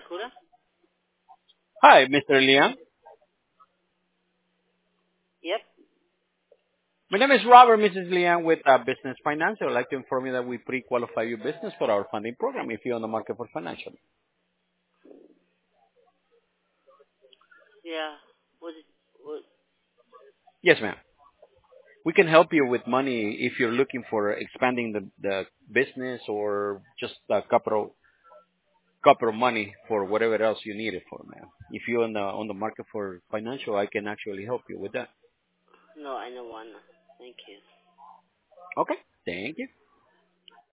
Huda? Hi, Mr. Liang. Yep. My name is Robert, Mrs. Liang, with Business Finance. I would like to inform you that we pre-qualify your business for our funding program if you're on the market for financial. Yeah. Was it? Was, Yes, ma'am. We can help you with money if you're looking for expanding the business or just a couple of money for whatever else you need it for, ma'am. If you're on the market for financial, I can actually help you with that. no, I don't wanna. Thank you. Okay. Thank you.